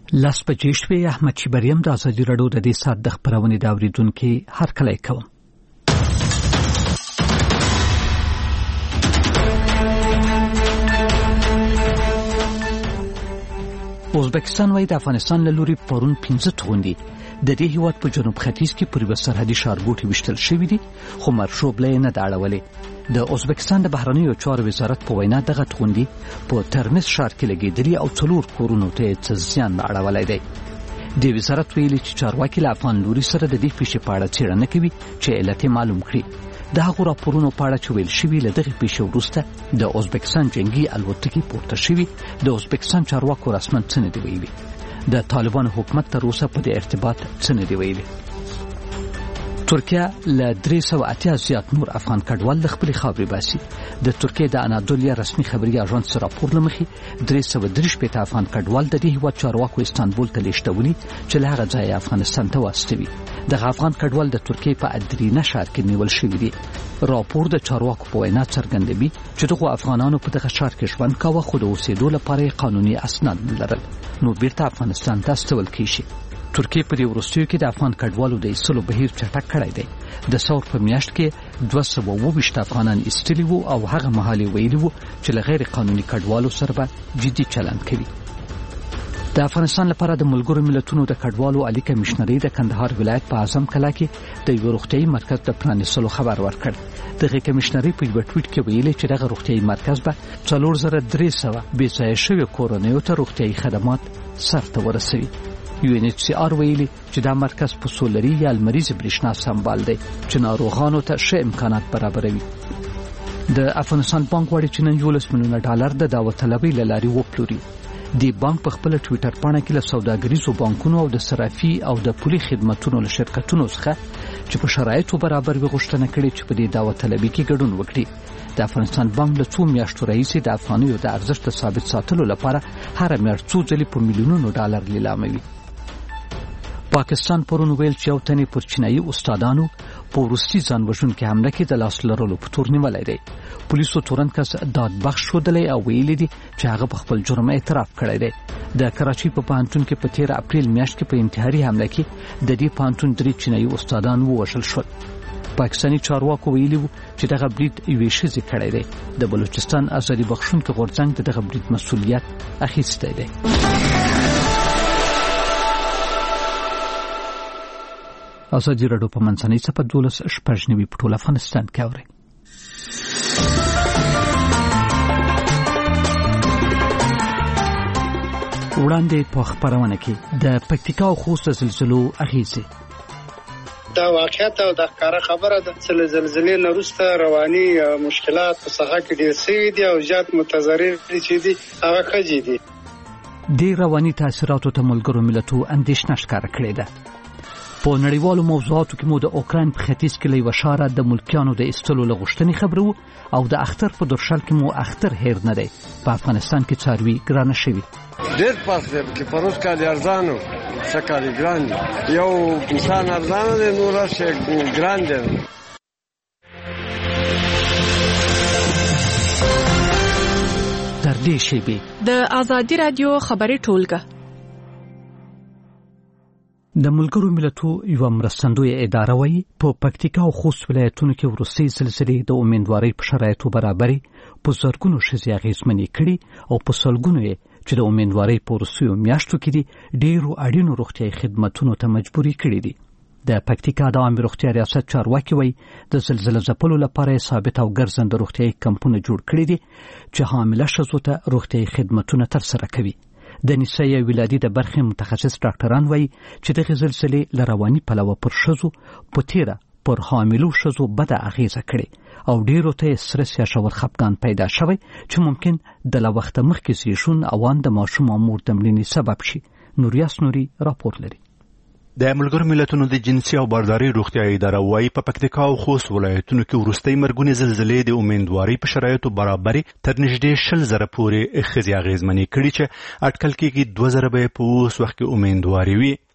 لاس بجې شوې. احمد شیبریم د ازادي راډیو د دې ساعت د خپرونې د اورېدونکو هرکلی کوم. ازبکستان وايي د افغانستان له لوري پرون 15 توغندي د دې هیواد په جنوب ختیځ کې پر یو سرحدي ښارګوټي وشتل شوی دي، خو مرشوبله نه دا اړولې. د ازبکستان د بهرنیو چارو وزارت په وینا دغه توغندي په ترمز ښار کې لګېدلي او 4 کورونو ته څه زیان اړولی دی. د وزارت ویلي چې چارواکي له افغان لوري سره د دې پیښې په اړه څېړنه کوي چې علت معلوم کړي. د هغو راپورونو په اړه چې ویل شوي له دغې پیښې وروسته د ازبکستان جنګي الوتکې پورته شوي. د ازبکستان چارواکو رسما څه نه دي ویلي. د طالبانو حکومت تر اوسه په دې ارتباط څه نه دی ویلي. ترکیه له 380 زیات نور افغان کډوال د خپلې خاورې باسي. د ترکیه د انادولیا رسمي خبري اژانس راپور لمخې 330 افغان کډوال د دې هیواد چارواکو استانبول ته لیږدولي چې له هغه ځایه افغانستان ته واستوي. دغه افغان کډوال د ترکیې په ادرینه ښار کې نیول شوي دي. راپور د چارواکو په وینا څرګندوي چې دغه افغانانو په دغه ښار کې ژوند کاوه، خو د اوسېدو لپاره قانوني اسناد نه لرل، نو بیرته افغانستان ته استول کیږي. ترکیه په دې وروستیو کې د افغان کډوالو د ایستلو بهیر چټک کړی دی. د ثور په میاشت کې 222 افغانان ایستلي وو او هغه مهال ویلي وو چې له غیر قانوني کډوالو سره به جدي چلند کوي. د افغانستان لپاره د ملګرو ملتونو د کډوالو عالی کمشنري د کندهار ولایت په اعظم کلا کې د یو روغتیايي مرکز د پرانیستلو خبر ورکړ. دغه کمشنري په یو ټویټ کې ویلي چې دغه روغتیايي مرکز به 4300 بې ځایه شوي کورنیو ته روغتیايي خدمات سرته ورسوي. UNHCR ویلي چې دا مرکز په سولري یا لمریز برېښنا سمبال دی چې ناروغانو ته ښه امکانات برابروي. د افغانستان بانک غواړي چې نن $11 میلیونه د دعوت طلبۍ له لارې وپلوري. د بانک په خپل ټویټر پاڼه کې له سوداګریزو بانکونو او د صرافي او د پولي خدماتو له شرکتونو څخه چې په شرایطو برابر وي غوښتنه کړې چې په دې دعوت طلبۍ کې ګډون وکړي. د افغانستان بانک له 2 میاشتو راهیسې د افغانیو د ارزښت ثابت ساتلو لپاره هر میاشت څو ځلې په میلیونونو ډالر لیلاموي. پاکستان پرون ویل چې یو تنې پر چینایي استادانو په وروستي ځان وژونکې حمله کې د لاس لرلو په تور نیولی دی. پولیسو تورن کس دادبخش ښودلی او ویلي دي چې هغه په خپل جرم اعتراف کړی دی. د کراچۍ په پوهنتون کې په 13 اپریل میاشت کې په انتحاري حمله کې د دې پوهنتون 3 چینایي استادان ووژل شول. پاکستاني چارواکو ویلي وو چې دغه برید یوې ښځې کړی دی. د بلوچستان ازادي بخښونکي غورځنګ د دغه برید مسؤلیت اخیستی دی. ازادي راډیو په منځنۍ صفحه 12 په ټول افغانستان کې اوري. وړاندې په خبرونه کې د پکتیکا او خوست زلزلو اغیزې. دا واقعیت او د ښکاره خبره ده چې زلزلې نه وروسته رواني مشکلات په ساحه کې ډېر شوي دي او زیات متضرر چې دي هغه ښځې دي. دې رواني تاثیراتو ته ملګرو ملتو اندېښنه ښکاره کړې ده. په نړیوالو موضوعاتو کې مو د اوکراین په ختیځ کې له یوه ښاره د ملکیانو د ایستلو له غوښتنې خبره وو او د اختر په درشل کې مو اختر هیر نه دی. په افغانستان کې څاروي ګرانه شوي. ډېر فرق دی چې پروس کالي ارزانه څه کالي ګران دي. یو انسان ارزانه دی نور شي ګران دی. تر دې شیبې د ازادي راډیو خبري ټولګه د ملګرو ملتو یو مرستندوی اداره وایي په پکتیکا او خوست ولایتونو کې وروستۍ زلزلې د امیدوارۍ په شرایطو برابرې په زرګونو ښځې اغېزمنې کړي او په سلګونو یې چې د امیدوارۍ په وروستیو میاشتو کې دي ډېرو اړینو روغتیایي خدمتونو ته مجبوري کړي دي. د پکتیکا د عامې روغتیا ریاست چارواکي وایي د زلزله ځپلو لپاره یې ثابت او ګرځنده روغتیایي کمپونه جوړ کړي دي چې حامله ښځو ته روغتیایي خدمتونه ترسره کوي. د نسایي ولادي د برخې متخصص ډاکټران وایي چې دغه زلزلې له رواني پلوه پر ښځو په تیره پر حاملو ښځو بده اغیزه کړې او ډیرو ته سره سیاشه خفګان پیدا شوی چې ممکن د لا وخت مخکې زیږون او د ماشوم او مور د مړینې سبب شي. نوریاس نوري راپور لري. د ملګرو ملتونو د جنسي او بارداري روغتیايي اداره وايي په پکتیکا او خوست ولایتونو کې وروستۍ مرګونې زلزلې د امیدوارۍ په شرایطو برابرې تر نږدې 100,000 پورې ښځې اغېزمنې کړي چې اټکل کېږي 2,000 به په اوس وخت کې امیدواري وي.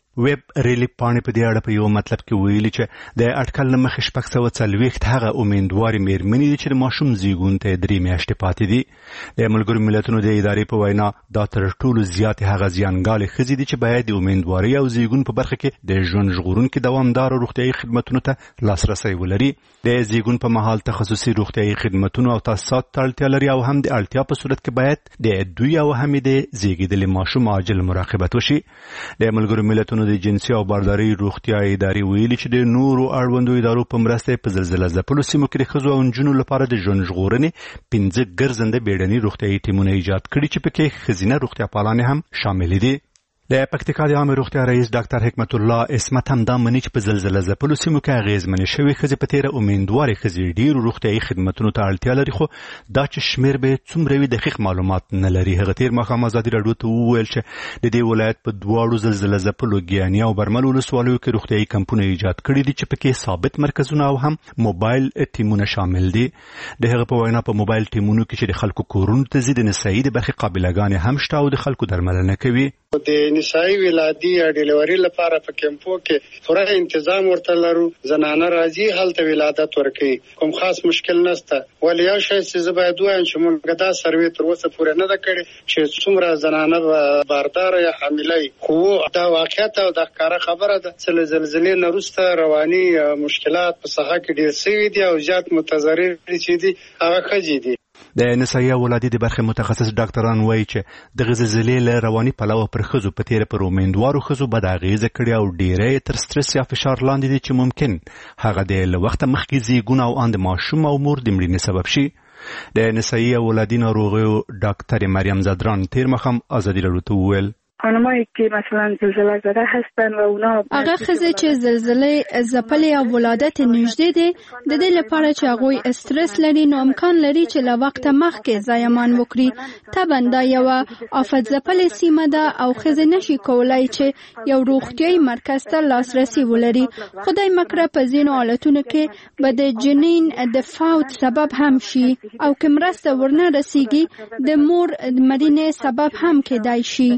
ویب ریلیف پاڼې په دې اړه په یو مطلب کې ویلي چې د اټکل نه مخې 640 هغه امیندوارې مېرمنې دي چې د ماشوم زیږون ته 3 میاشتې پاتې دي. د ملګرو ملتونو د ادارې په وینا دا تر ټولو زیات هغه زیانګالې ښځې دي چې باید د امیندوارۍ او زیږون په برخه کې د ژوند ژغورونکي دوامدار روغتیايي خدماتونو ته لاسرسی ولري. د زیږون په مهال تخصصي روغتیايي خدماتونو او تاسیسات ته اړتیا لري او هم د اړتیا په صورت کې باید د دوی او هم د زیږیدلي ماشوم عاجل مراقبت وشي. د ملګرو ملتونو د جنسي او بارداري روغتیا ادارې ویلي چې د نورو اړوندو ادارو په مرسته په زلزله ځپلو سیمو کې د ښځو او نجونو لپاره د ژوند ژغورنې 15 ګرځنده بیړني روغتیايي ټیمونه ایجاد کړي چې پکې ښځینه روغتیا پالانې هم شامل دي. د پکتیکا د عامه روغتیا رئیس ډاکټر حکمت الله اسمت هم دا مني چې په زلزله ځپلو سیمو کې اغېزمنې شوې ښځې په تېره امیندوارې ښځې ډېرو روغتیايي خدمتونو ته اړتیا لري، خو دا چې شمېر به څومره وي دقیق معلومات نه لري. هغه تېر ماښام ازادي راډیو ته وویل چې د دې ولایت په دواړو زلزله ځپلو ګیاني او برمل ولسوالیو کې روغتیايي کمپونه ایجاد کړي دي چې پکې ثابت مرکزونه او هم موبایل ټیمونه شامل دي. د هغه په وینا په موبایل ټیمونو کې چې د خلکو کورونو ته ځي د نسایي د برخې قابلګانې هم شته او د خلکو درملنه کوي. د نسایي ولادي یا ډیلیوري لپاره په کیمپو کې پوره تنظیم ورته لرو. زنانه راځي هلته ولادت ورکوي، کوم خاص مشکل نشته. ولې یو شی چې زه باید وایم چې موږ دا سروې تر اوسه پورې نه ده کړې چې څومره زنانه باردار یا حامله خو دا واقعیت او د ښکاره خبره ده چې له زلزلې نه وروسته رواني مشکلات په ساحه کې ډېر شوي دي او زیات متضرر چې دي هغه ښځې دي. د نسایي ولادي د برخې متخصص ډاکټران وایي چې د زلزلې له رواني پلوه پر ښځو په تېره پر امیندوارو ښځو بد اغېزه کړې او ډېری تر سټرس یا فشار لاندې دي چې ممکن هغه د له وخته مخکې زیږون او ان د ماشوم او مور د مړینې سبب شي. د نسایي ولادي ناروغیو ډاکټر مریم زدران تېر ماښام ازادي راډیو ته وویل خانمایی که مثلا زلزله زده هستن و اونا هغه ښځې چې زلزلې ځپلې او ولادت نږدې دي د دې لپاره چې هغوی استرس لري نو امکان لري چې له وخته مخکې زایمان وکړي. طبعا دا یوه آفت ځپلې سیمه ده او ښځې نشي کولای چې یو روغتیايي مرکز ته لاسرسی ولري. خدای مکړه په ځینو حالتونو کې به د جنین د فوت سبب هم شي او که مرسته ورنه رسیږي د مور مړینې سبب هم کېدای شي.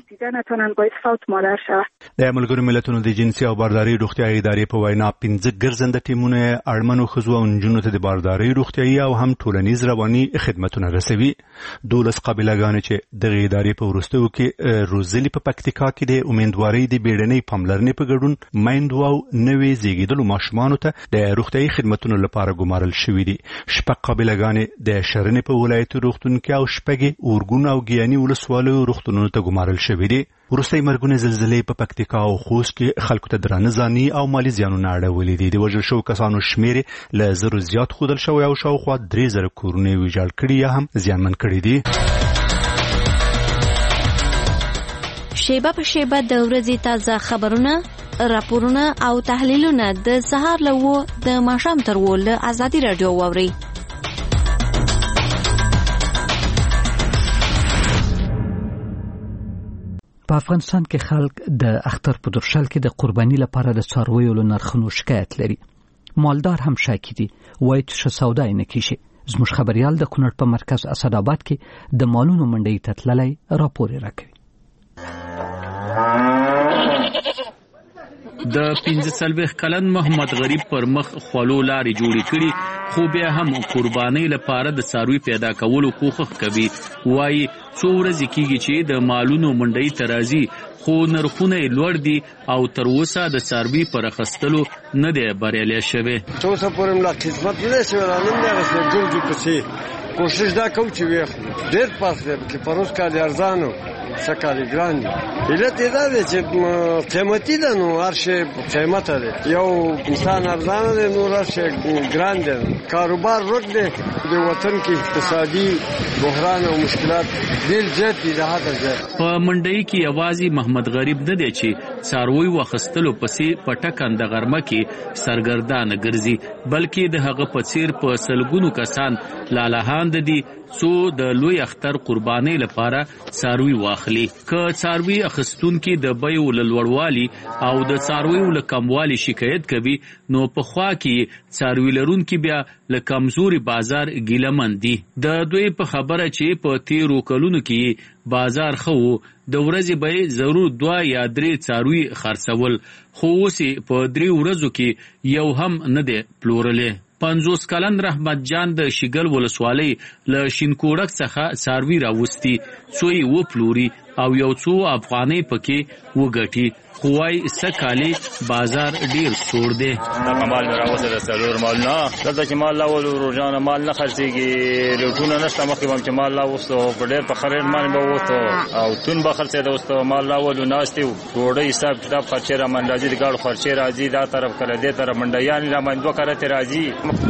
د ملګرو ملتونو د جنسي او بارداري روغتیايي ادارې په وینا 15 ګرځنده ټیمونه اړمنو ښځو او نجونو ته د بارداري روغتیايي او هم ټولنیز رواني خدمتونه رسوي. 12 قابلګانې چې دغه ادارې په وروستیو کې روزلي په پکتیکا کې د امیندوارۍ د بیړنۍ پاملرنې په ګډون میندو او نوې زیږیدلو ماشومانو ته د روغتیايي خدمتونو لپاره ګمارل شوي دي. 6 قابلګانې د شرنې په ولایت روغتون کې او 6 اورګون او ګیاني ولسوالیو روغتونونو ته ګمارل شوي دي. وروستۍ مرګونه زلزلې په پکتیکا او خوست کې خلکو ته درانه ځاني او مالي زیانونه اړولي دي. د وژل شوو کسانو شمېر له 1000 زیات ښودل شوی او شاوخوا 3000 کورونه یې ویجاړ کړي یا هم زیانمن کړي دي. شیبه په شیبه د ورځې تازه خبرونه، راپورونه او تحلیلونه د سهار له 9 د ماښام تر 10 له ازادي راډیو واورئ. په افغانستان کې خلک د اختر په درشل کې د قرباني لپاره د څارویو له نرخونو شکایت لري. مالدار هم شاکي دي وایي چې سودا یې نه کیږي. زموږ خبريال د کونړ په مرکز اسداباد کې د مالونو منډۍ ته تللی راپور راکوي. د 45 کلن محمد غریب پر مخ خلو لارې جوړې کړي خو بیا هم قربانۍ لپاره د څاروي پیدا کولو کوښښ کوي. وایي څو ورځې کېږي چې د مالونو منډۍ ته راځي خو نرخونه یې لوړ دي او تر اوسه د څاروي پر اخیستلو نه دی بریالی شوی. تر اوسه پورې ملا خدمت نه شوی رانم دی رسېدل ګرځو پسې کوشش دا کوم چې ویخ ډېر پاس دی چې پروس کال ارزانو سکالی ګران دي. علت یې دا دی چې قیمتي ده نو هر شی قیمته دی. یو انسان ارزانه دی نو هر شی ګران دی. کاروبار ورک دی. د وطن کې اقتصادي بحران او مشکلات ډېر زیات دي د حده زیات. په منډۍ کې یوازې محمد غریب نه دی چې څاروي واخیستلو پسې په ټکنده غرمه کې سرګردانه ګرځي بلکې د هغه په څیر په سلګونو کسان لالهاند دي څو د لوی اختر قربانۍ لپاره څاروي واخلي. که څاروي اخیستونکي د بیو له لوړوالي او د څارویو له کموالي شکایت کوي نو په خوا کې څاروي لرونکي بیا له کمزوري بازار ګیلمن دي. د دوی په خبره چې په تیرو کلونو کې بازار خو د ورځې به ضرور 2 یا 3 څاروي خرڅول، خو اوس په 3 ورځو کې یو هم نه دی پلورلی. 50 کلن رحمت جان د شیګل ولسوالۍ له شینکوړک څخه څاروي راوستي، څو یې وپلوري او یو څو افغانۍ پکې وګټي، خو وايي سکالي بازار ډیر سوړ دی. دا مال راوځي د څلور مال نه دلته چې مال لاول روزانه مال نه خرڅيږي، ریټونه نشته مخکې هم چې مال لاوستو په ډیر په خرید باندې به وته او تون به خرڅې دوستو مال لاول ناشته ډوډۍ حساب کتاب خرچه را منځي د ګاډ خرچه راځي دا طرف کړه دې طرف منډیان را منځو کړه راځي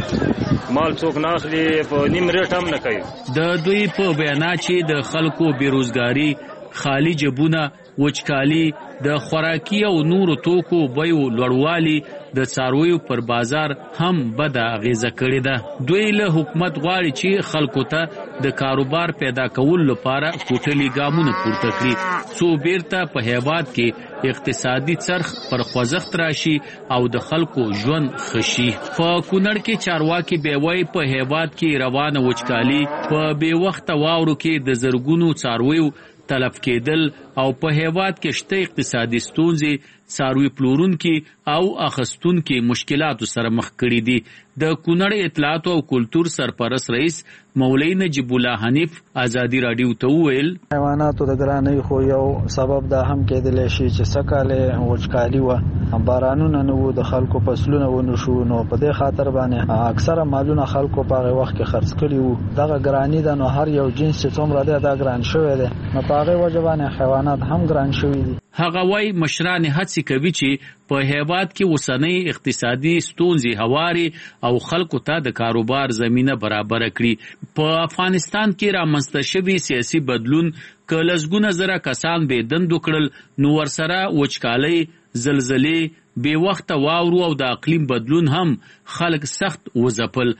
مال څوک ناخلي په نیم ریټ هم نه کوي. د دوی په بیان چې د خلکو بیروزګاری، خالی جبونه، وچکالي، د خوراکي او نورو توکو بیو لوړوالي د څارویو پر بازار هم بد اغیزه کړې ده. دوی له حکومت غواړي چې خلکو ته د کاروبار پیدا کول لپاره کوټلي ګامونه پورته کړي څو بیرته په هیواد کې اقتصادي څرخ پر خوځښت راشي او د خلکو ژوند خشي. په کونړ کې چارواکي بیوي په هیواد کې روانه وچکالي، په بې وخته واورو کې د زرګونو څارویو تلف کېدل او په هیواد کې شته اقتصادي ستونزې څاروي پلورونکي او اخیستونکي مشکلاتو سره مخ کړي دي. د کونړ اطلاعات او کلتور سرپرست رئیس مولوی نجیب الله حنیف ازادي رادیو ته وویل حیواناتو د ګرانۍ خو یو سبب دا هم کېدلی شي چې سکاله وچکالي و، بارانونه نه وو، د خلکو فصلونه ونه شو، نو په دې خاطر باندې اکثره مالونه خلکو په هغه وخت کې خرڅ کړي وو. دغه ګرانی ده نو هر یو جنس چې څومره دی دا ګران شوی دی، نو په هغه وجه باندې حیوانات هم ګران شوي دي. هغه وايي مشران هڅه کوي چې په هیواد کې اوسنۍ اقتصادي ستونزې هواري او خلکو ته د کاروبار زمينه برابر کړي. په افغانستان کې رامنځته شوی سیاسي بدلون که لسګونه زره کسان به دند وکړل نو ورسره وچکالۍ، زلزلې، بې وخته واورو او د اقلیم بدلون هم خلک سخت وځپل.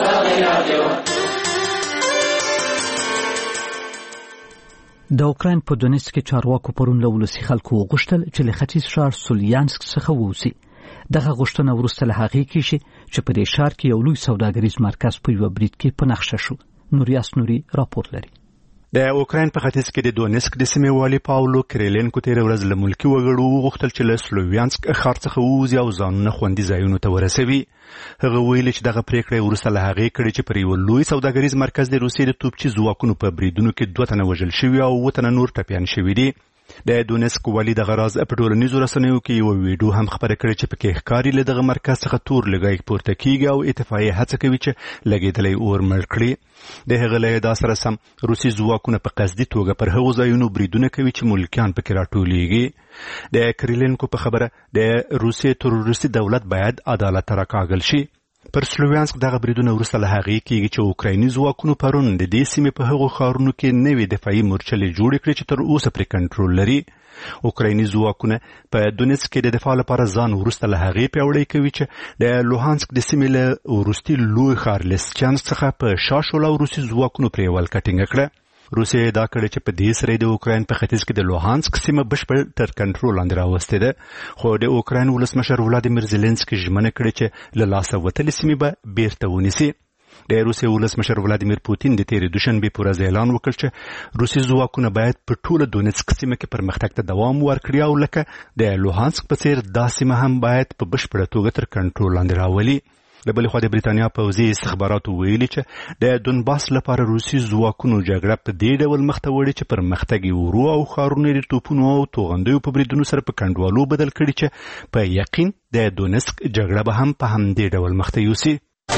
د اوکراین په دونیتسک کې چارواکو پرون له ولسي خلکو وغوښتل چې له ختیځ ښار سولیانسک څخه ووځي. دغه غوښتنه وروسته له هغې کېږي چې په دې ښار کې یو لوی سوداګریز مرکز په یوه برید کې په نښه شو. نوریاس نوري راپور لري. د اوکراین په ختیځ کې د دونیتسک د سیمې والي پاولو کریلینکو تېره ورځ له ملکي وګړو وغوښتل چې له سلوویانسک ښار څخه ووځي او ځانونه خوندي ځایونو ته ورسوي. هغه ویلي چې دغه پریکړه وروسته له هغې کړې چې پر یو لوی سوداګریز مرکز د روسیې د توپچي ځواکونو په بریدونو کې 2 تنه وژل شوي او 7 تنه نور ټپیان شوي دي. د دونیتسک والي دغه راز په ټولنیزو رسنیو کې یو ویډیو هم خبره کړې چې پکې ښکاري له دغه مرکز څخه تور لګای پورته کیږي او اتفاقیه هڅه کوي چې لګېدلی اور مړ کړي. د هغه له ادعا سره سم روسي ځواکونه په قصدي توګه پر هغو ځایونو بریدونه کوي چې ملکیان پکې راټولیږي. د کریلینکو په خبره د روسیې تروریستي دولت باید عدالت ته راکاږل شي. پر سلوویانسک دغه بریدونه وروسته له هغې کېږي چې اوکرایني ځواکونو پرون د دې سیمې په هغو ښارونو کې نوې دفاعي مورچلې جوړې کړې چې تر اوسه پرې کنټرول لري. اوکرایني ځواکونه په دونیتسک کې د دفاع لپاره ځان وروسته له هغې پیاوړی کوي چې د لوهانسک د سیمې له وروستي لوی ښار لیسچانسک څخه په شا شوله روسي ځواکونو پرې ولکه ټینګه کړه. روسیه دا کړی چې په دې سره د اوکراین په ختیځ کې د لوهانسک سیمه بشپړ تر کنټرول لاندې راوستې ده، خو د اوکراین ولسمشر ولادیمیر زيلنسکي ژمنه کړې چې له لاسه وتلې سیمې به بیرته ونیسي. د روسیې ولسمشر ولادیمیر پوتین د تیرې دوشنبې په ورځ اعلان وکړ چې روسي ځواکونه باید په ټوله دونیتسک سیمه کې پرمختګ ته دوام ورکړي او لکه د لوهانسک په څیر دا سیمه هم باید په بشپړه توګه تر کنټرول لاندې راولي. د بلې خوا د بریتانیا پوځي استخباراتو ویلي چې د دونباس لپاره روسي ځواکونو جګړه په دې ډول مخ ته وړي چې پرمختګ یې ورو او ښارونه د توپونو او توغندیو په بریدونو سره په کنډوالو بدل کړي چې په یقین د دونیتسک جګړه به هم په همدې ډول مخ ته یوسي.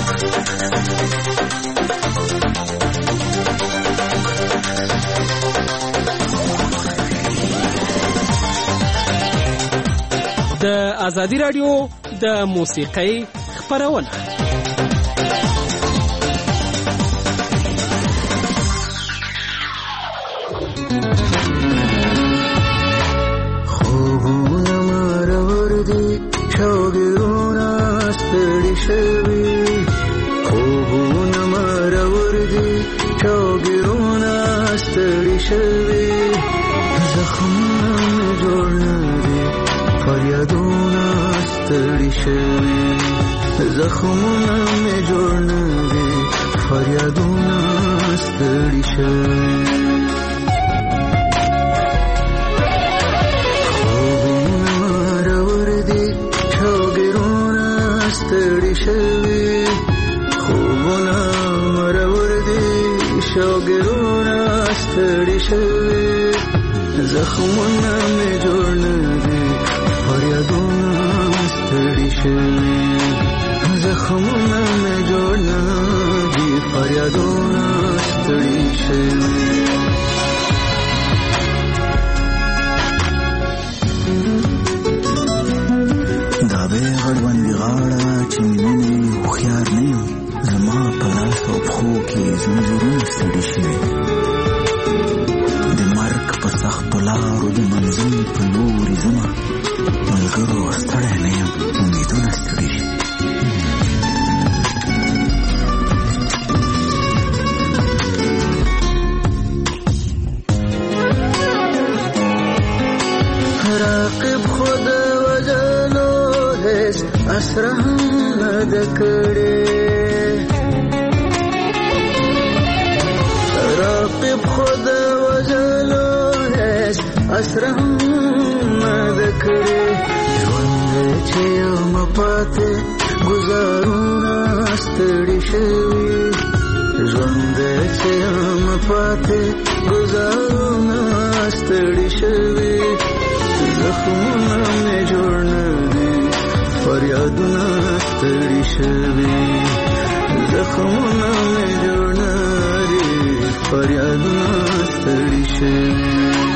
د ازادي رادیو د موسیقۍ خبرونه خوبونه مرور دي شوګرونه ستړي شوي خوبونه مرور دي شوګ ستړي شوي زخمونه مې جوړ نه دي فریادونه ستړي شوي ستړي شوي خوبونه مرور دي شوګرونه ستړي شوي زخمونه مې جوړ نه دي فریادونه ستړي شوي زخمونه مې جوړ نه دي فریادونه ستړي شوي دا به غړوندې غاړه چې مینه هوښیار نه یم زما په لاس او پښو کې زنځیرونه ستړي شوي د مرګ په سختو لارو د منزل په لورې ځمه ملګرو ستړی نه یم امیدونه ستړي شوي راقب خود وجلو هیڅ اسره نه ده کړې راقب خود وجلو هیڅ اسره نه ده کړې ژوند چې یم پاتې ګزارونه ستړي شوي ژوند چې یم پاتې ګزارونه ستړي شوي زخمونه مې جوړ نه دي فریادونه ستړي شوي زخمونه مې جوړ نه دي فریادونه ستړي شوي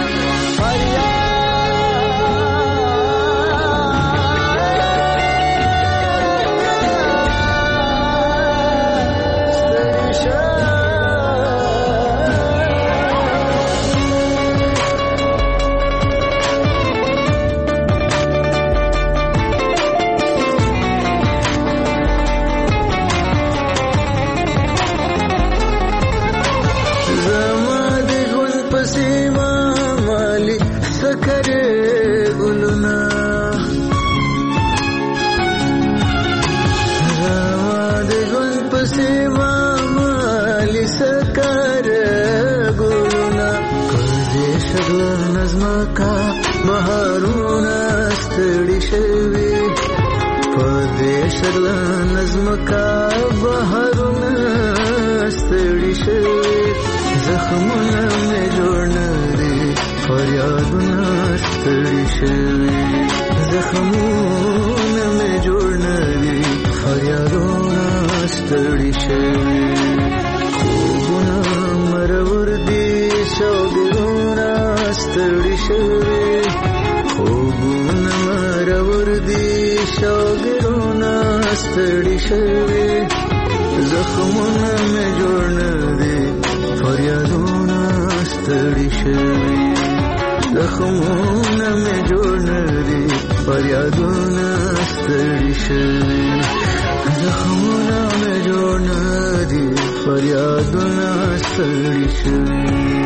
بهارونه ستړي شوي پردیس نظمکا بهارونه ستړي شوي زخمونه مې جوړ نه دي فریادونه ستړي شوي زخمونه مې جوړ نه دي فریادونه ستړي شوي خوبونه مرور دي شوګرونه ستړي شوي خوبونه مرور دي شوګرونه ستړي شوي زخمونه مې جوړ نه دي فریادونه ستړي شوي زخمونه مې جوړ نه دي فریادونه ستړي شوي زخمونه مې جوړ نه دي فریادونه ستړي شوي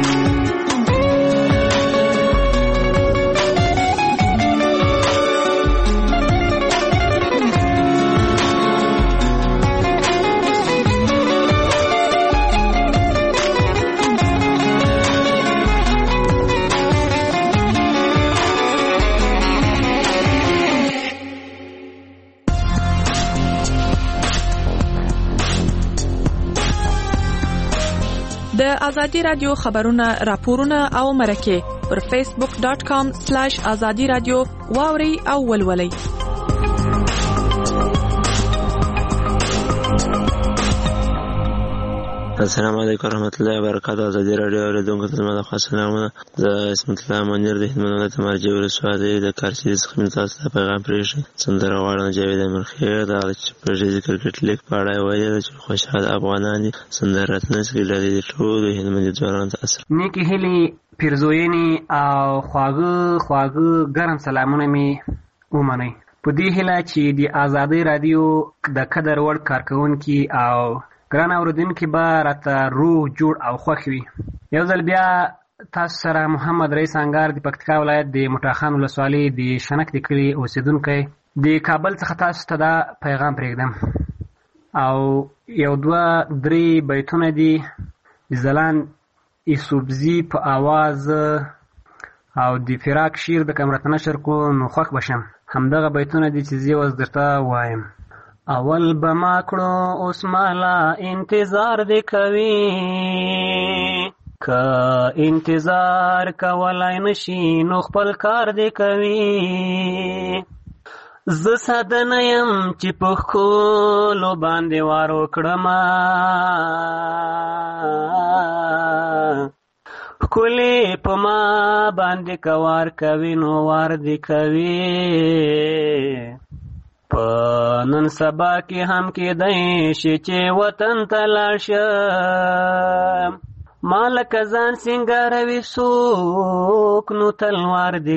د ازادي رادیو خبرونه راپورونه او مرکه پر facebook.com/azadi radio واوري او ولولي. السلام علیکم ورحمۃ اللہ وبرکاتہ. ازادي رادیو اوریدونکو ته زما د خاص سلامونه. د اسمت الله منیر د هندمنو د مرجع ولسوالۍ د کارچي څخه تاسو ته پیغام پرېږدم. سندره غواړم جاوید امرخیل د پروژې کرکټ لیګ په اړه ویل چې خوشحال افغانان دي سندره راتنس کې لري د ټول هندمنو ځوانانو ته اثر نیکی هلی پیرزوینی او خواږه ګرم سلامونه می ومنئ په دې هیله چې د ازادي رادیو د قدر وړ کارکونکو او ګران اوریدونکو به راته روح جوړ او خوښ وي. یو ځل بیا تاسو سره محمد رئیس انګار د پکتیکا ولایت د مټاخان ولسوالۍ د شنک د کلي اوسیدونکی د کابل څخه تاسو ته دا پیغام پرېږدم او یو دوه درې بیتونه دي د ځلان یوسفزي په آواز او د فراق شعر د کمرت نشر کو نو خوښ بشم. همدغه بیتونه دي چې زه اوس درته وایم. اول به ما کړو اوس مالا انتظار دې کوي، که انتظار کولای نشي نو خپل کار دې کوي. زه ساده نه یم چې په ښکلو باندې وار وکړم، ښکلې په ما باندې که وار کوي نو وار دې کوي. په نن سبا کې هم کېدی شي چې وطن ته لاړ شم، ما لکه ځان سینګاروي څوک نو تلوار دې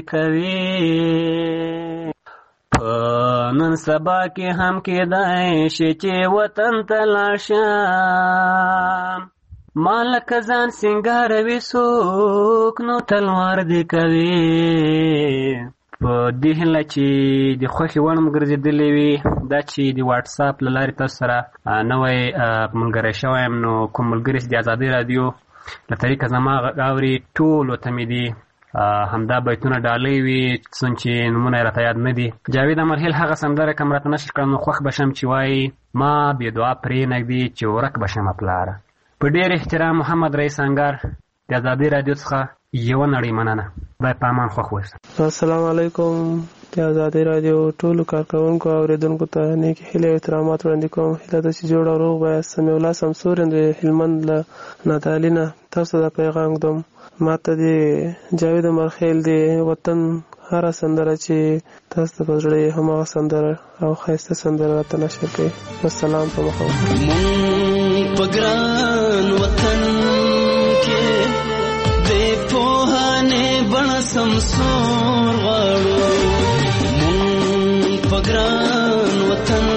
کوي. په نن سبا کې هم کېدی شي چې وطن ته لاړ شم، ما لکه ځان سینګاروي څوک نو تلوار دې کوي. په دې هیله چې د خوښې وړ مو ګرځېدلې وي دا چې د واټساپ له لارې تاسو سره نوی ملګری شوی یم، نو کوم ملګري چې د ازادۍ راډیو له طریقه زما غږ اوري ټولو ته مې دي همدا بیتونه ډالۍ وي څومره چې نومونه یې راته یاد نه دي. جاوید امرهیل هغه سندره که م راته نشر کړم نو خوښ به شم چې وایي ما بې دعا پرېنږدي چې ورک به شمه پلاره. په ډېر احترام محمد رئیس انګار د ازادۍ راډیو څخه یوه نړۍ مننه. خدای په امان خوښ اوسه. السلام علیکم. د ازادۍ راډیو ټولو کارکوونکو او اورېدونکو ته نیکې هیلې او احترامات وړاندې کوم. هیله ده چې جوړ او روغ به یاست. سمیع الله سمسورین د هلمند له نادعلي نه تاسو ته پیغام ږدم. ما ته د جاوید امرخیل د وطن هره سندره چې تاسو ته په زړه یې هماغه سندره او ښایسته سندره راته نشر کړئ. والسلام په مخه. مونږ په ګران وطن کې د پوهانې بڼه سمسور غواړو. مونږ په ګران وطن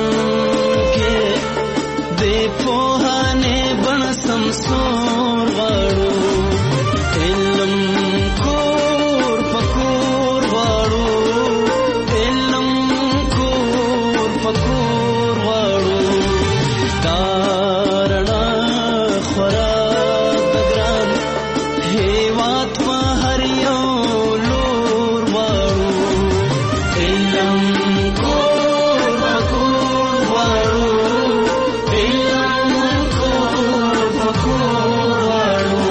کې د پوهانې بڼه سمسور غواړو. علم کور په کور غواړو، علم کور په کور غواړو. دا رڼا خورا د ګران هیواد په هر یو لور غواړو. علم کور په کور غواړو، علم کور په کور غواړو.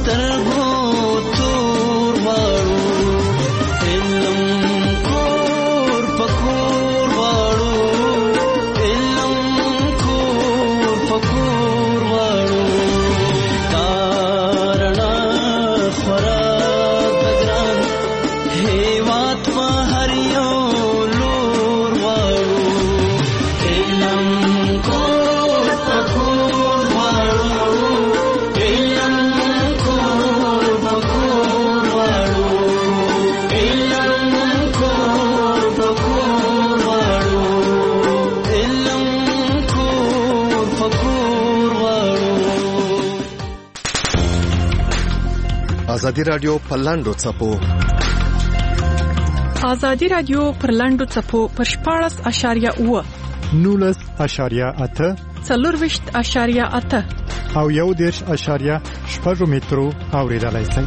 سترګو تور واړو علم کور پکور واړو علم کور پکور واړو کارنا خورا دګران هیوات په هر یو لور واړو علم کور پکور واړو علم کور پکور واړو علم کور پکور واړو علم کور پکور واړو. ازادي رادیو په لاندو څپو ازادي رادیو پر لاندو څپو پر 14.8 19.8 40.8 او 1.6 مترو اوریدلای شئ.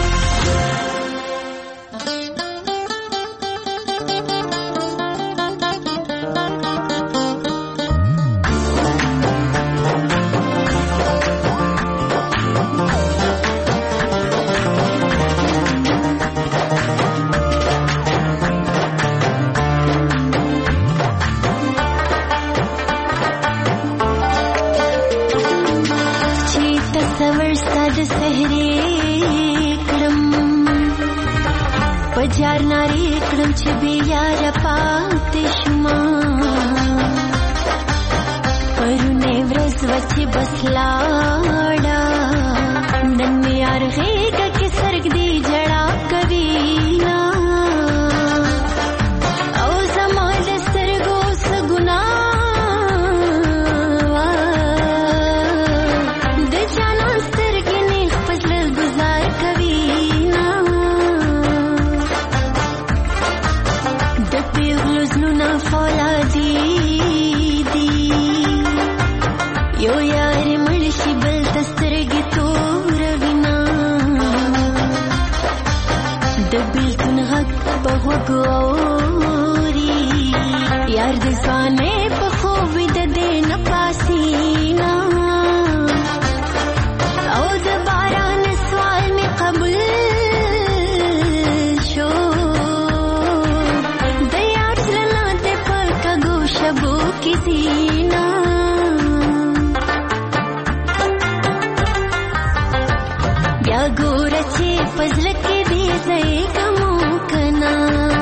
پجار ناری کړم چې بیا را پاتې شم پرونه ورځ وچې بس لاړه نن مې یار غېږه کې سرګ دی جړا کوي نا او زما د سترګو څه ګناه د جانان سترګې نه خپل گزار کوي فولادي دي یو یار مړشي بل دسترګې تور وینا د بیلتون غږ په غوږو اوري یار د ځوانۍ په خوب ویده دی نه پاسینا او د باران سوال مې قبول شبو کی سینا بیا ګور چې فضل کې دې ځای کمو کنا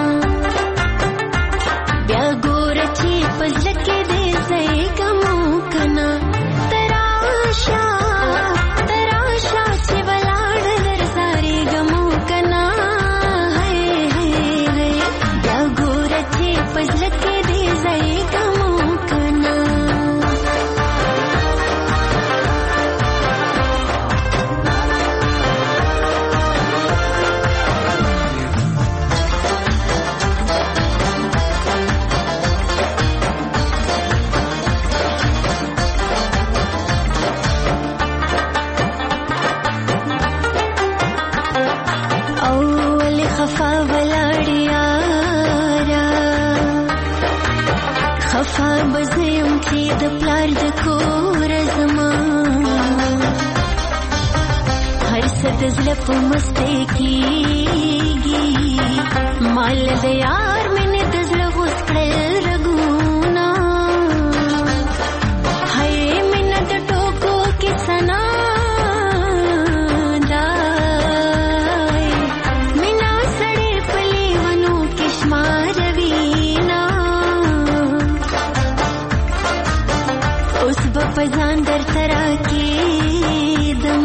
بیا ګور چې فضل کې دې ځای کمو کنا تراشا چې ولاړ درساري غمو کنا هي هي هي بیا ګور چې فضل کې دې ځای خفا بزیم کې د پلار د کور زما هر څه د زړه په مستی کېږي مال د یار مینې د زړه غوڅ کړل رګونه هی مینه د ټوکو کې ثنا دای مینه سړې په لیونو کې شماروي پزان در ترا کېدم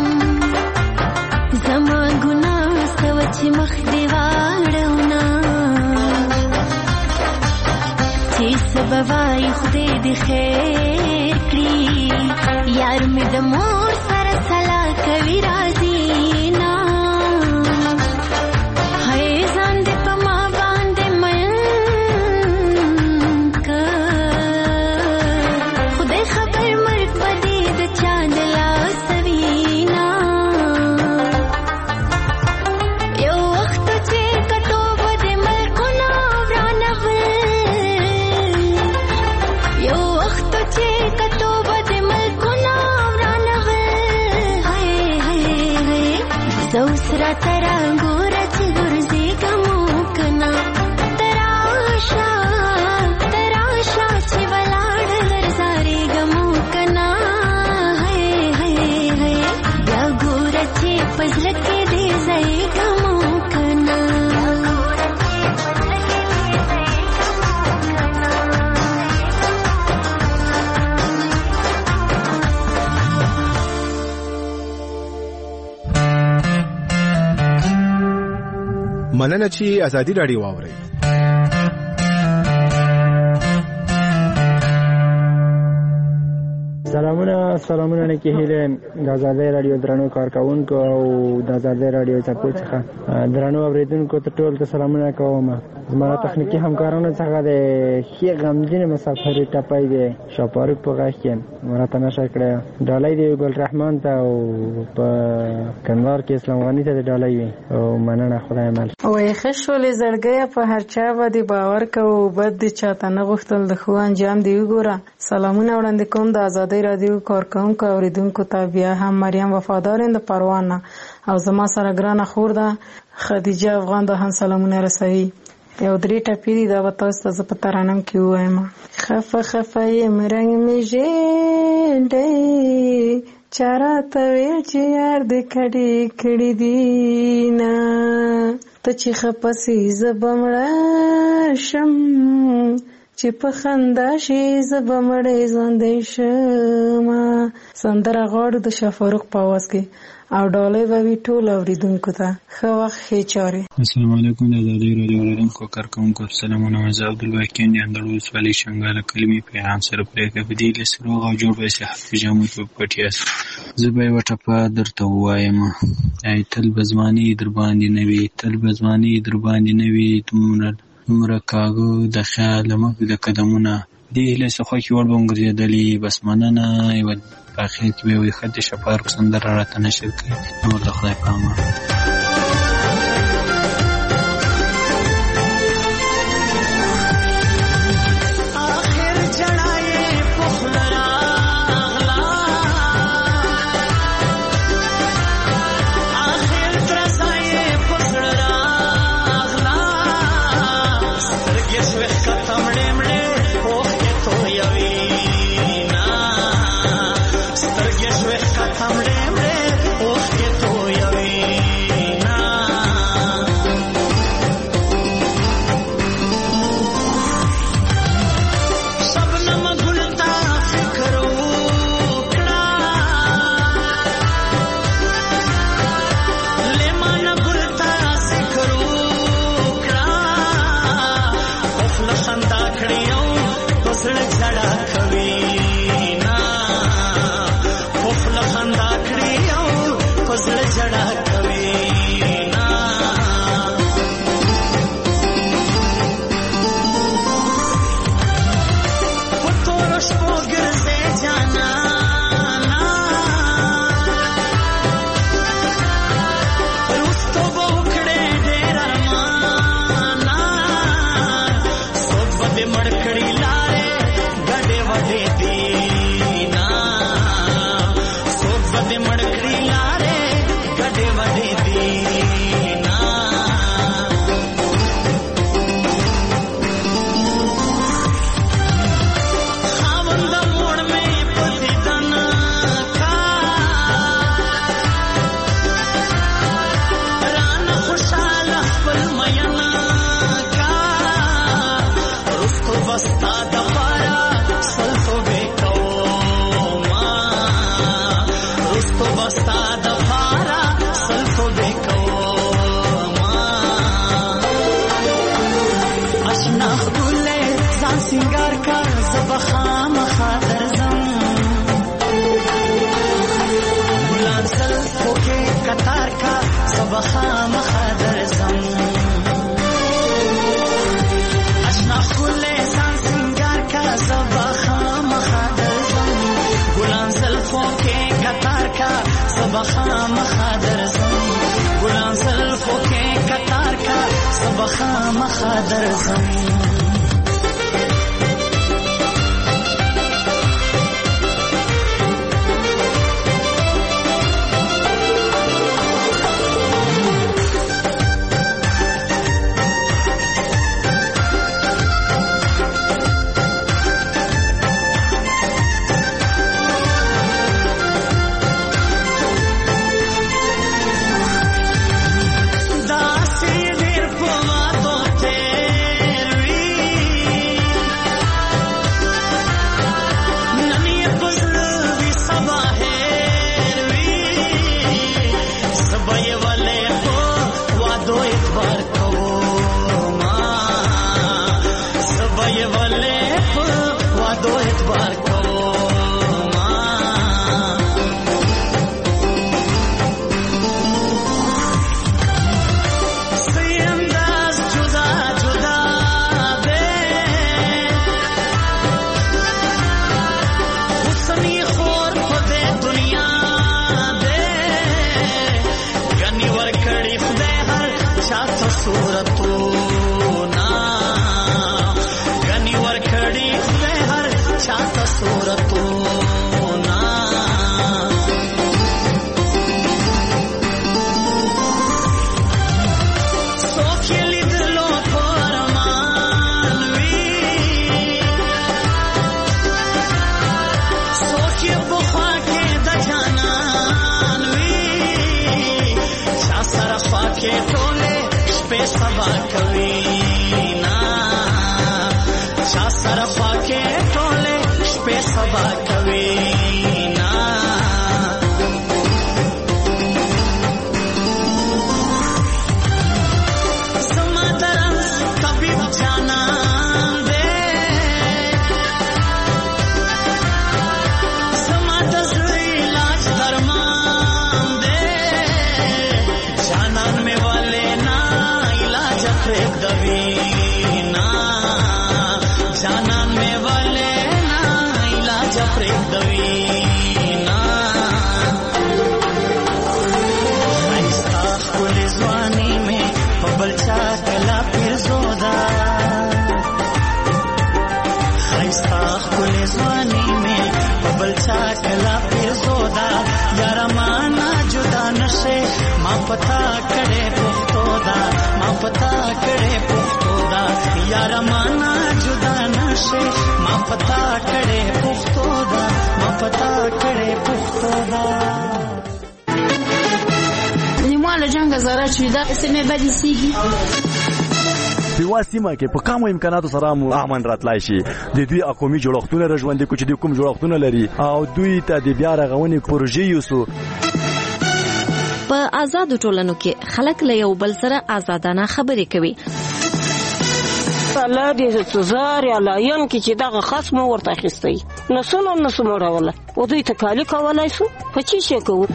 زما ګناه سوه چې مخ دې واړونا چې څه به وایي خدای دې خیر کړي یار مې د مور سره سلا کوي راځي نا هی ځان دې په ما باندې مین خبر مرګ بدی د چا د لاس وینا یو وخت چې کتو بد ملکونه ورانول یو وخت چې کتو بد ملکونه ورانول هي هي هي زوسرا ترا ګور چې ګرځي ګمو کنا تراشا چې ولاړ لرزاري ګمو کنا هي هي هي یا ګور چې پزل کې دې زای ګمو کنا مننه چې ازادي راډیو واوري. سلامونه نه کې هیله د ازادي راډیو درنو کارکونکو او د ازادي راډیو چاپو څخه درنو اوریدونکو ته ټول ته سلامونه کوم. زموږ تخنیکی همکارانو څخه د ښه غمجن مسافر ټپای دی شاپارک په غاښ کې مرته نشه کړه ډالۍ دی ګل رحمان ته او په کندهار کې اسلام غنی ته ډالۍ وي او مننه خدای مل. وای خښولې زړګیا په هر چا باندې باور کوو بد دي چاته نه غوښتل د خو انجام دی وګوره. سلامونه وړاندې کوم د ازادي راډیو کارکونکو اوریدونکو ته. بیا هم مریم وفادارین د پروانه او زما سره ګرانه خور ده خدیجه افغان ده هم سلامونه رسوي. یو درې ټپې دي دا به تاسو ته زه په ترانم کې ووایم. خفه یم رنګ مې ژیړی چا راته ویل چې یار دې کړي دي نه ته چې خفه سې زه به مړه شم چې په خندا شي زه به مړی ژوندی شمه. سندره غواړو د شاه فاروق په اواز کې او ډالۍ به وي ټول اوریدونکو ته. ښه وخت ښې چارې. السلام علیکم د ازادي راډیو اوریدونکو کارکونکو سلامونه. زه عبدالواکین د اندړو ولسوالۍ شنګاله کلمې پیغام سره پرېږده په دې لس روغ او جوړ به صحت په جامو په پټ یاست. زه به یوه ټپه درته ووایم. تل به زمانې در باندې نه وي تل به زمانې در باندې نه وي دومره کاږه د خیال مخ د قدمونه دې هیلې څخه کې وړ به هم ګرځېدلې بس مننه. یوه په اخر کې به یې وایي ښه د شفارق سندره راته نشر کړي نور د خدای په امان. صورتونه غني ورکړي خدای هر چاته صورتونه څوک یې لیدلو په ارمان وي څوک یې په خوا کې د جانان وي چا سره خوا کې ټولې شپې سبا کوي نه چا سره خوا کې ټولې شپې سبا کوي نه زما درس طبیب جانان دی زما د زړه علاج درمان دی جانان مې والے نه علاج پرېږدوي نه جانان مې والے نه علاج پرېږدوي نه ښایسته ښکلې ځواني مې په بل چا کله پیرزوده ښایسته ښکلې ځواني مې په بل چا کله پیرزوده یاره ما نه جدا نشې ما پتا کړې پښتو ده ما پتا کړې پښتو ده یاره ما نه جدا نشې ما پتا کړې پښتو ده ما پتا کړې پښتو ده نیمواله جنګ زاره چې دا سمې بدې سیږي په وا سیمه کې په کومو امکاناتو سره مو امن راتلای شي د دوی اقوامي جوړښتونه رژوندې کو چې د کوم جوړښتونه لري او دوی ته د بیا رغونې پروژې یوسو په آزادو ټولنو کې خلک له یو بل سره آزادانه خبرې کوي الله دې زار یا لاین کې چې دغه خصم ورته اخیستی نسو موروله او دوی تکالی کولای شو په چی شي کوو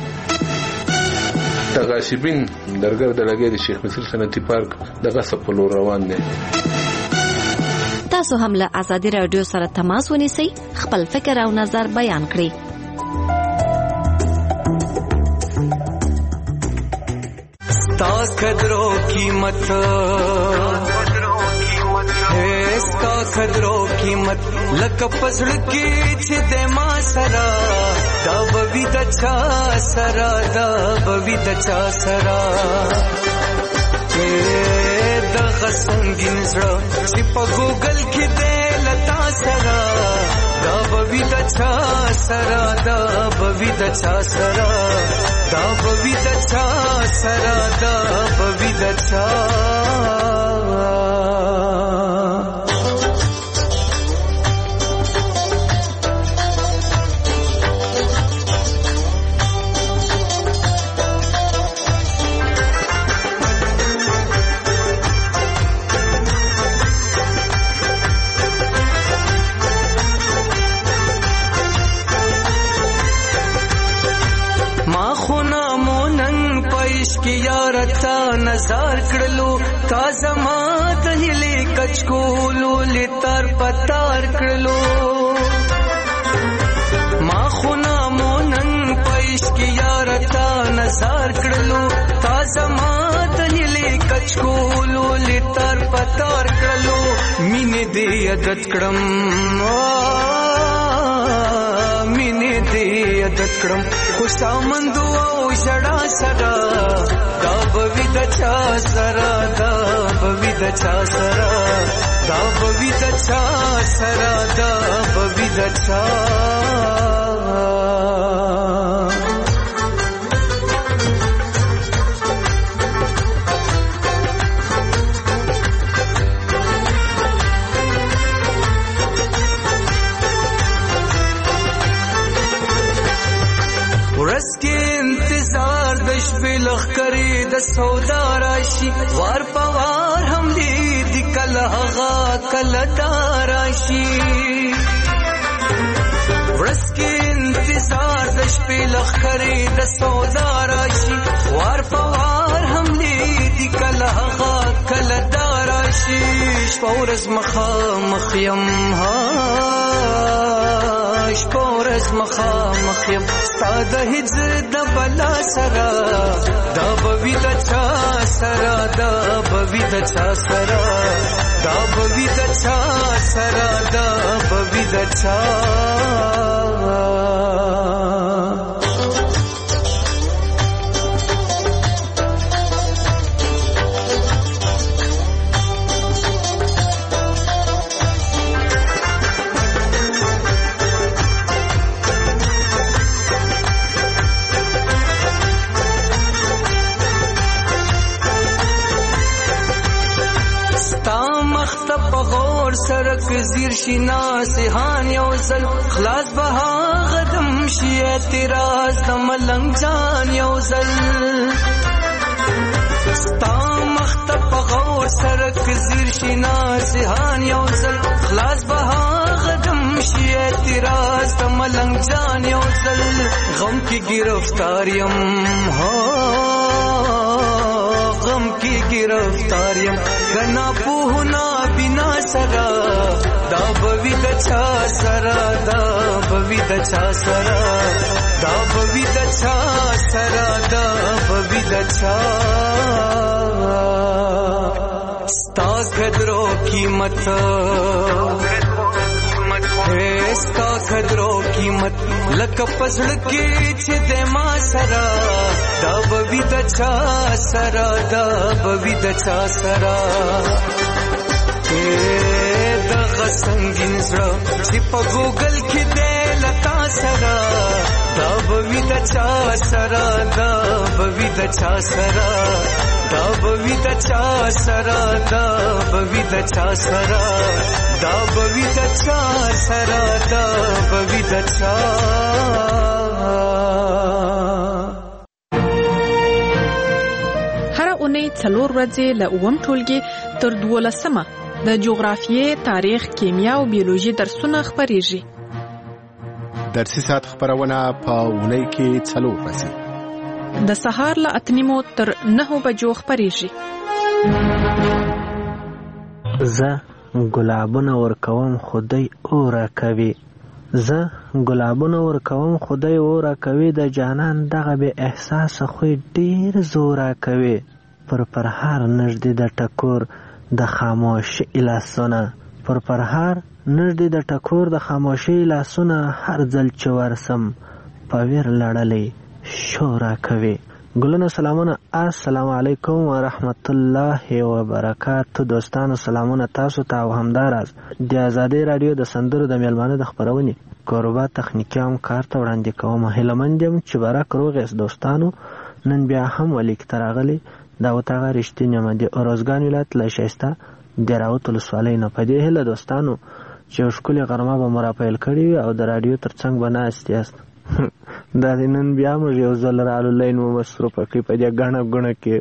تغاصبین درګر د لګي د شیخ مصر صنعتي پارک دغه سپلو روان دي تاسو هم له آزادي رادیو سره تماس ونیسئ خپل فکر او نظر بیان کړئ ستا قدرو قیمت ستا قدرو قیمت لکه پزړ کې چې د ما سره دا بوي د چا سره دا بوي د چا سره د غسنګین زړه چې په ګوګل کې د لتا سره دا بوي د چا سره دا بوي د چا سره دا بوي د چا سره دا بوي د چا کی یارتا نظر کړلو تا زما د هلي کچکولو لتر پتار کړلو ما خنا مونن پېش کی یارتا نظر کړلو تا زما د هلي کچکولو لتر پتار کړلو مینه دې عادت کړم مینه دې عادت کړم خوشامندو او جڑا سره دا بوي د چا سره دا بوي د چا سره دا بوي د چا سره دا بوي د چا ورس کې انتظار د شپې لخرې د سودا راشي وار پوار هم دې کله هغه کله داراشي ورس کې انتظار د شپې لخرې د سودا راشي وار پوار هم دې کله هغه کله داراشي شپورز مخام خیم ها شپور ورځ مخامخ یم ستا د هجر د بلا سره دا به وي د چا سره دا به وي د چا سره دا به وي د چا سره دا به وي د چا سرک زیر شینا سهان یو زل خلاص بها غدم شي اعتراض د ملنګ جان یو زل ستا مختب غور سرک زیر شینا سهان یو زل خلاص بها غدم شي اعتراض د ملنګ جان یو زل غم کی گرفتاریم ہو غم کی گرفتاریم گنا پوہنا بنا سرا دا بوی د چا سرا دا بوی د چا سرا دا بوی د چا سرا دا بوی د چا ستا قدرو قیمت ستا قدرو قیمت لکه پسړ کې چې د ما سرا دا بوی د چا سرا دا بوی د چا سرا دغه سنگین زړه چې په ګوګل کې دی لتا سره دا به وي د چا سره دا به وي د چا سره دا به وي د چا سره دا به وي د چا سره دا به وي د چا سره دا به وي د چا هر اونۍ 4 ورځې له اووم ټولګي تر 12مه د جغرافیې، تاریخ، کیمیا او بیولوژي درسونه خپریږي. درسي ساعت خبرونه په اونۍ کې 4 ورځې د سهار له 8 تر 9 بجو خپریږي. زه ګلابونه ورکوم خدای اورا کوي زه ګلابونه ورکوم خدای اورا کوي د جانان دغه به احساس خو ډیر زورا کوي پر پرهار نږدې د ټکور د خاموشي لاسونه پر پرهار نږدې د ټکور د خاموشي لاسونه هر ځل چې ورسم په ویر لړلې شورا کوي. ګلونه سلامونه، السلام علیکم ورحمت الله وبرکاتو. دوستانو سلامونه تاسو ته او همداراز د آزادۍ رادیو د سندرو د میلمانه د خبرونې کوربه تخنیکي هم کار ته وړاندې کوم. هیله مند یم چې برک روغ یاست دوستانو. نن بیا هم ولیک ته راغلی دا وتاغه رښتینې یم د اروزګان ولایت له ښایسته دراوت ولسوالۍ نه. په دې هیله دوستانو چې ښکلې غرمه به مو راپیل کړې وي او د رادیو تر څنګ به ناست یاست. دا نن بیا موږ یو ځل رالو لین مو مصروفه کړي په دې ګڼه ګڼه کې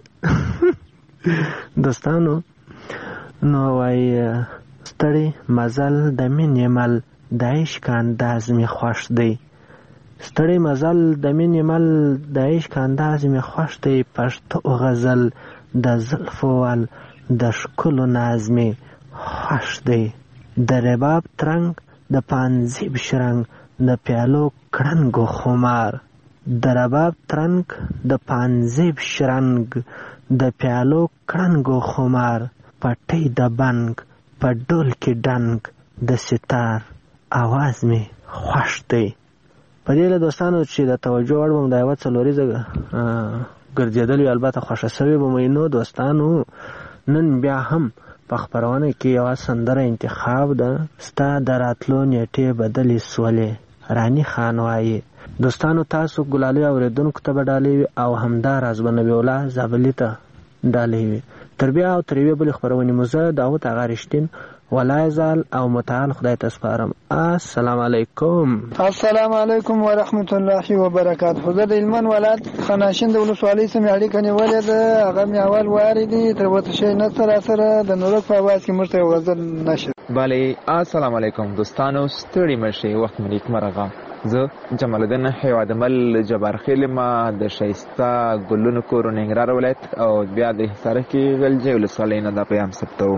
دوستانو. نو وایي ستړی مزل د مینې مل د عشق انداز مې خوښ دی. ستړی مزل د مینې مل د عشق انداز مې خوښ دی. پښتو غزل د زلفو ول د ښکلو ناز مې خوښ دی. د رباب ترنګ د پانزیب شرنګ د پیالو کړنګو خمار. د رباب ترنګ د پانزیب شرنګ د پیالو کړنګو خمار. پټۍ د بنګ په ډول کې ډنګ د ستار आवाज مې خوښ دی. په دې له دوستانو چې د توجه وړ بم د یوه څلوریزه ګرځېدل وي البته خوښه سوې به مې. نو دوستانو نن بیا هم په خپرونه کې یوه سندره انتخاب ده. ستا د راتلو نیټې بدلې سولې رانی خان وایي. دوستانو تاسو ګلالي اورېدونکو ته به ډالۍ وي او همداراز به نبي الله زابلي ته ډالۍ وي. تر بیا او تر یوې بلې خپرونې مو زه داود اغا رښتین ولای زال او متعال خدای ته سپارم. السلام علیکم. السلام علیکم ورحمت الله وبرکاته. زه د هلمند ولایت خناشین د ولسوالۍ سمې اړیکه نیولې ده. هغه مې اول وارې دي تر وته شی نه سره د نورک په اواز کې موږ ته یو غزل نشر. بله السلام علیکم دوستانو، ستړي مشئ، وخت مې نیک مرغه. زه جمال الدین هیوادمل جبارخیل ما د ښایسته ګلونو کور ننګرهار ولایت او بیا د حصار کې غلجې ولسوالۍ نه دا پیغام ثبتوم.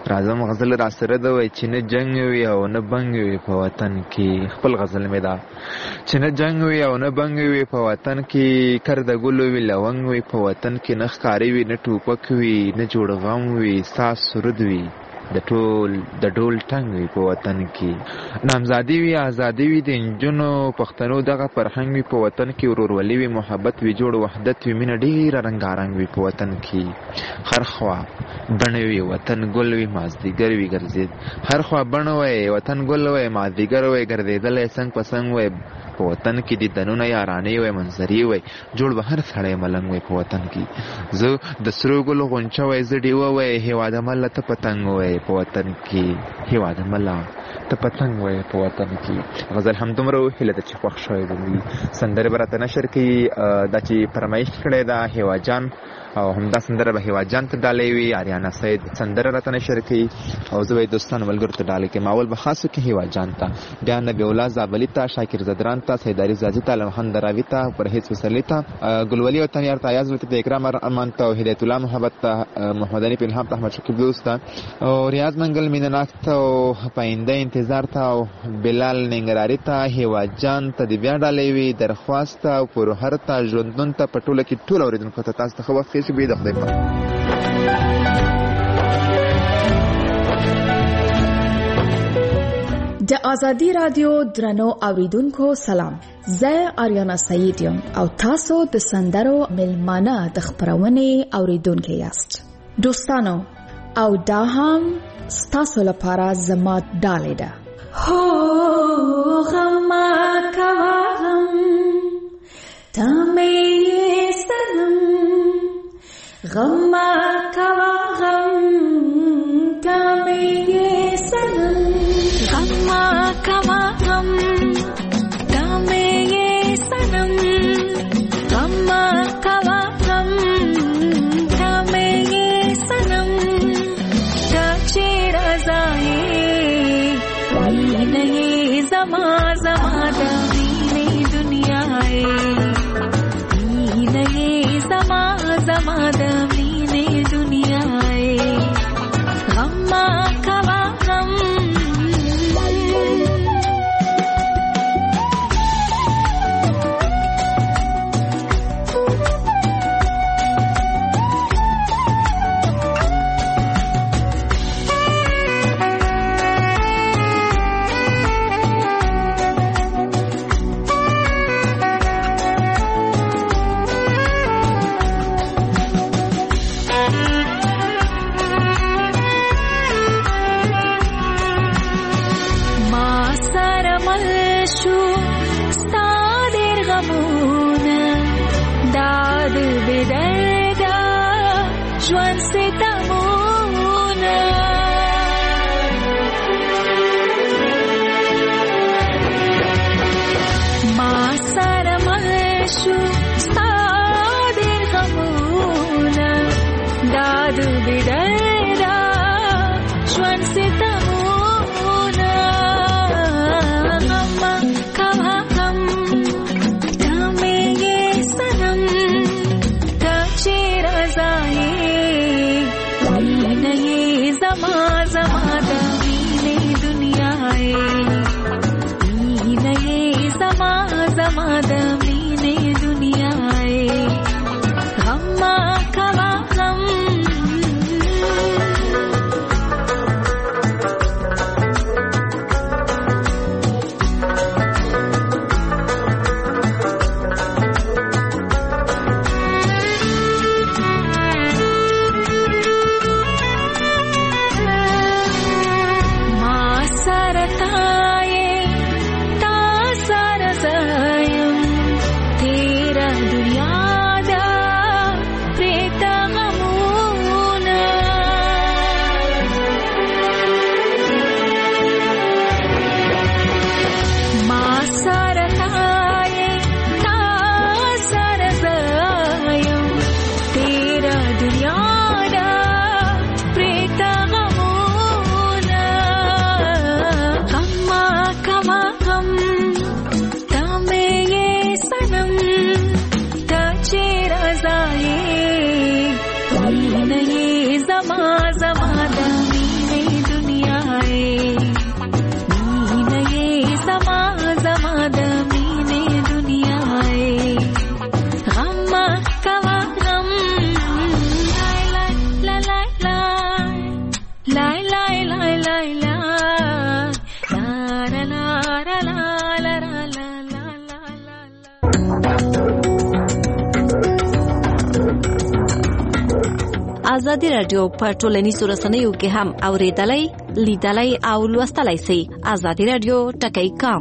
راځم غزل را سره ده وای چې نه جنگ وي او نه بنګ وي په وطن کې. خپل غزل مې دا چې نه جنگ وي او نه بنګ وي په وطن کې، کر د ګلو وي لونګ وي په وطن کې، نه ښکاري وي نه ټوپک وي نه جوړ غم وي، ساس سرود وي د ډول ټنګ وي په وطن کې. نامزادي وي آزادي وي د نجونو پښتنو دغه فرهنګ وي په وطن کې، ورورولي وي محبت وي جوړ وحدت وي مینه ډېره رنګارنګ وي په وطن کې. هر خوا بڼه وي وطن ګل وي مازدیګر وي ګرځېد، هر خوا بڼه وي وطن ګل وي مازدیګر وي ګرځېدلی څنګ په څنګ وي په وطن کې. د دنونه یارانې وي منظرې وي جوړ به هر سړی ملنګ وي په وطن کې. زه د سرو ګلو غونچه وي زه ډیوه وي هېواد مله ته پتنګ وي په وطن کې، هېواد مله ته پتنګ وي په وطن کې. غزل همدومره هیله ده چې خوښ شوی به سندرې به راته نشر کړي. دا چې فرمایش کړی ده هېواد جان او همدا سندره به هېواد جان ته ډالۍ وي. آریانا سید سندره راته نشر کړي او زه به یې دوستانو ملګرو ته ډالۍ کړم. اول به خاص وکړي هېواد جان ته، بیا نبی الله زابلي ته، شاکر زدران ته، سیداري زاجي ته، لمحمد دراوي ته، پرهیز وسلي ته، ګلولي او تنیار ته، ایاز ته، اکرام ارمان ته، هدایت الله محبت ته، محمد علي پنهام ته، احمد شکیب دوست ته او ریاض منګل مینناک ته او پاینده انتظار ته او بلال ننګراري ته، هېواد جان ته د بیا ډالۍ وي، درخواست او پروهر ته، ژوندون ته، په ټوله کې ټول اورېدونکو ته تاسو ته ښه وخت ښې د خدای په د آزادی رادیو درنو اوریدونکو سلام. زه آریانا سعید یم او تاسو د سندرو ملمانه د خبرونې اوریدونکو یاست. دوستانو او دا هم ستاسو لپاره زما ډالۍ ده. هو غما کوا غم تمه سنم، غما کوا غم تمه سنم، غما کوا غم تمه سنم، غما کوا غم تمه سنم. کچې رضای وینې زما زما د وینې دنیا وینې زما زما د وینې دنیا غما کوا غم. آزادي رادیو په ټولنیزو رسنیو کې هم اوریدلای، لیدلای او لوستلای شئ. آزادي رادیو ټکی کام.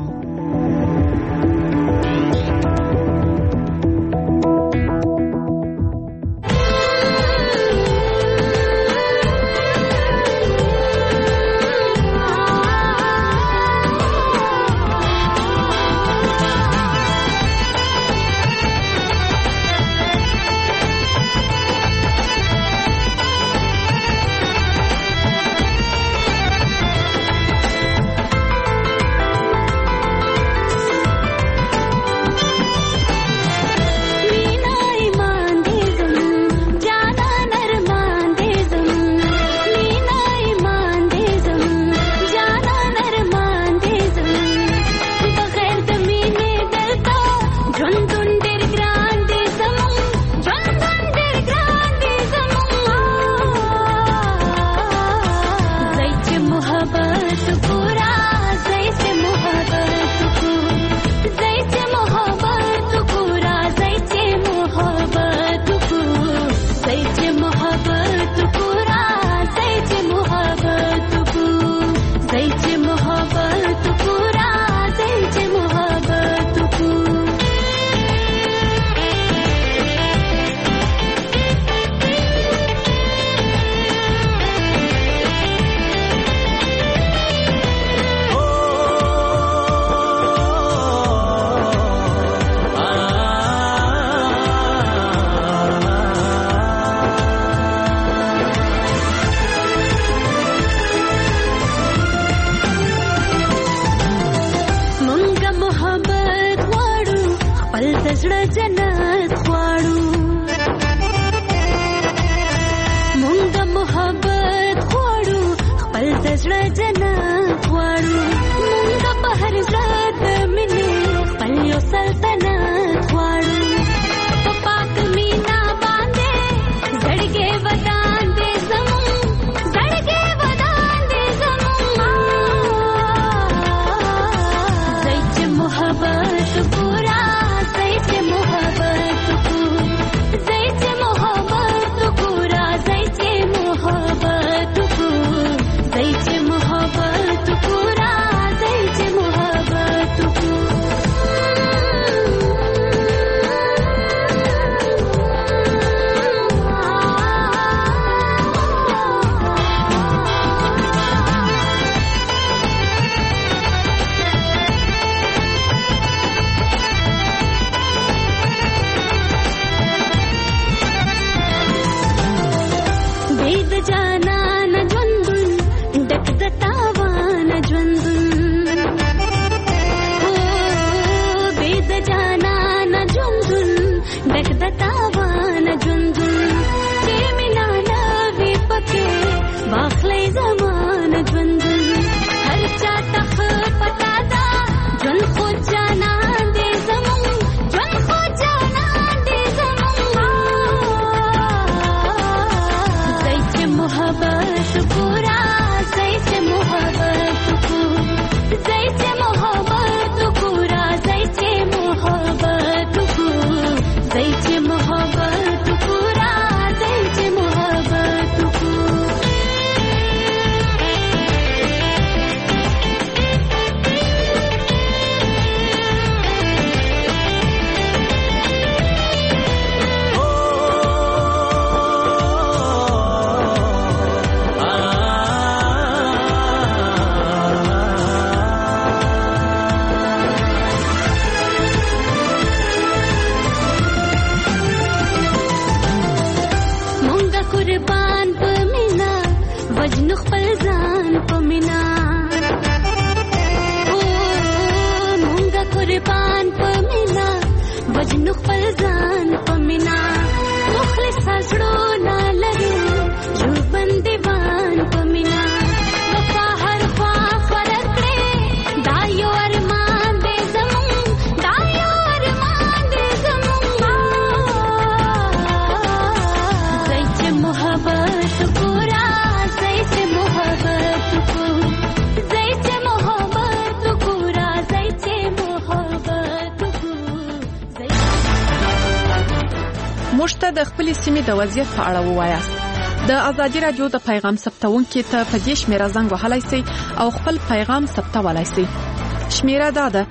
موږ ته د خپل سیمې د وضعیت په اړه ووایاست. د ازادي رادیو د پیغام ثبتونکو ته په دې شمیره زنګ وهلای شئ او خپل پیغام ثبتولای شئ. شمیره دا ده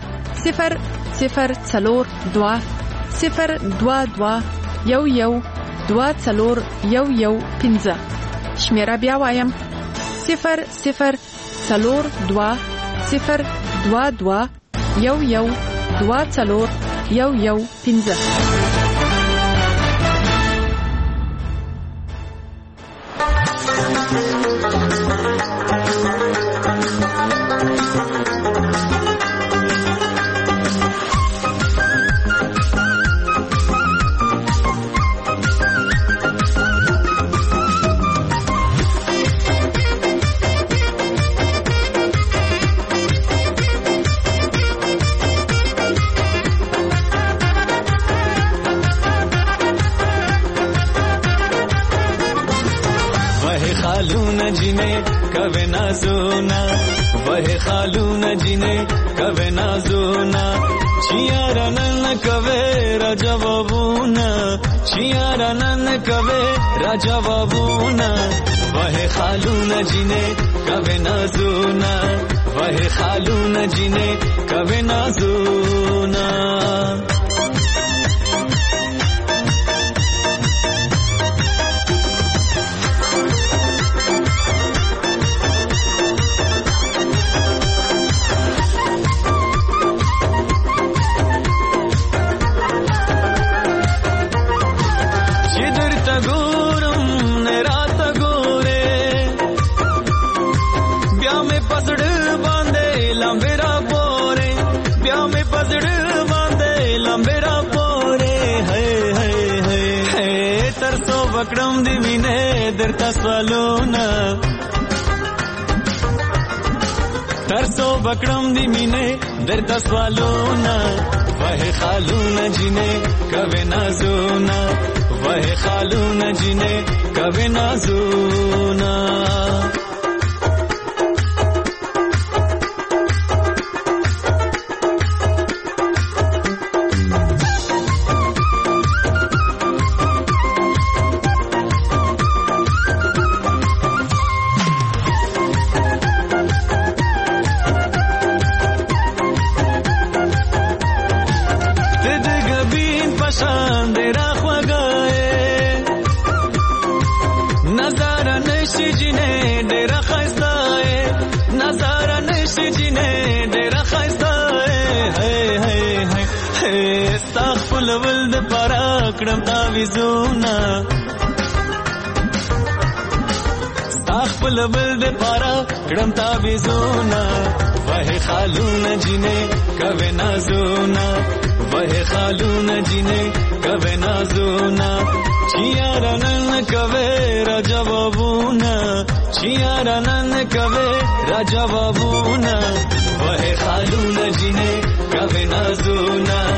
0042 022 112415. شمیره بیا وایم 0042 022 112415. जवाबूना वह खालूना जिने कवे नाजूना वह खालूना जिने कवे नाजूना. बकड़म दिमिने दरता स्वालोना तरसो बकड़म दिमिने दरता स्वालोना वह खालूना जिने कवे नाजूना वह खालूना जिने कवे नाजूना. کړم تعویذونه خپل بل د پارا کړم تعویذونه وه خالونه جنې کوي نازونه وه خالونه جنې کوي نازونه چیارانن کوي را جوابونه چیارانن کوي را جوابونه وه خالونه جنې کوي نازونه